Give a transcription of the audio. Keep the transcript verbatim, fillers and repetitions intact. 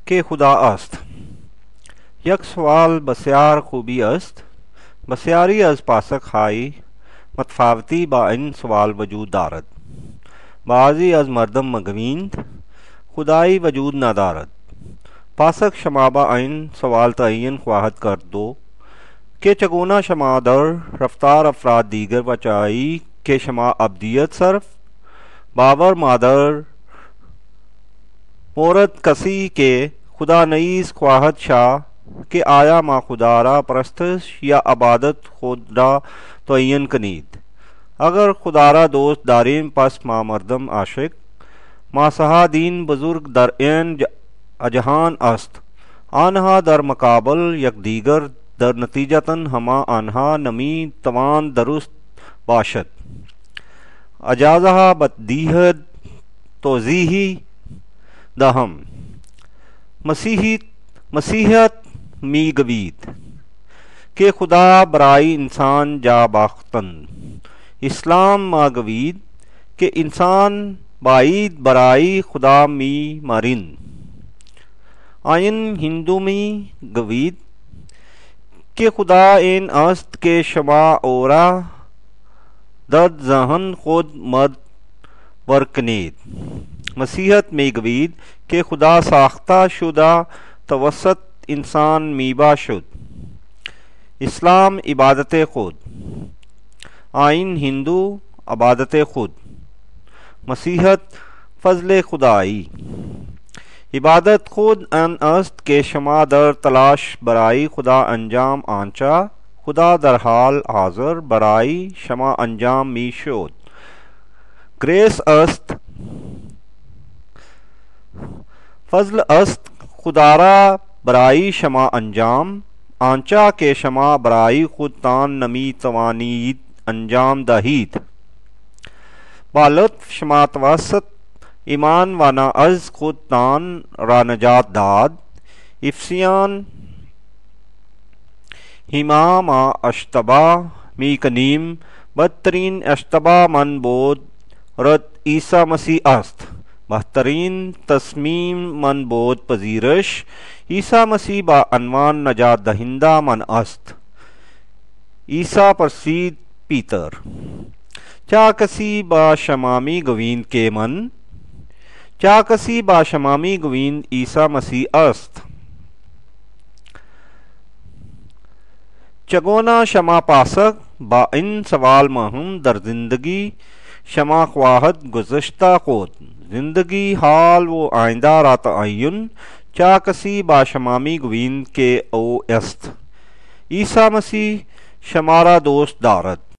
که خدا است. یک سوال بسیار خوبی است. بسیاری از پاسخهای متفاوتی با این سوال وجود دارد. بعضی از مردم مگویند خدایی وجود ندارد. پاسخ شما با این سوال تعیین خواهد کرد دو که چگونه شما در رفتار افراد دیگر و چایی که شما ابدیت صرف باور مادر مورد کسی که خدا نیز خواهد شا که آیا ما خدا را پرستش یا عبادت خود را تعیین کنید. اگر خدا را دوست داریم پس ما مردم عاشق ما سها دین بزرگ در این جهان است. آنها در مقابل یک دیگر در نتیجتا هما آنها نمی توان درست باشد. اجازها بدیه توضیحی دهم. مسیحیت مسیحیت می گوید که خدا برای انسان جا باختند. اسلام ما گوید که انسان باید برای خدا می مرین. آین هندو می گوید که خدا این است که شما اورا در ذهن خود مد برکنید. مسیحیت می گوید که خدا ساخته شده توسط انسان می باشد. اسلام عبادت خود، آئین ہندو عبادت خود، مسیحیت فضل خدایی. عبادت خود ان است که شما در تلاش برای خدا انجام آنچه خدا در حال حاضر برای شما انجام می شد. گریس است فضل است خدا را برای شما انجام آنچه که شما برای خودتان نمی توانید انجام دهید. با لطف شما توسط ایمان و نه از خودتان را نجات داد. افسیان هما ما اشتباه می کنیم بدترین اشتباه من بود رد عیسی مسیح است. بہترین تصمیم من بود پذیرش عیسی مسیح با عنوان نجات دہندہ من است. عیسی پرسید پیتر چا کسی با شمامی گویند که من چا کسی با شمامی گویند عیسی مسیح است. چگونه شما پاسخ با این سوال مهم در زندگی شما خواهد گذشته خود زندگی حال و آئندہ را تعین چا کسی با شمامی گویند که او است. عیسی مسیح شما را دوست دارد.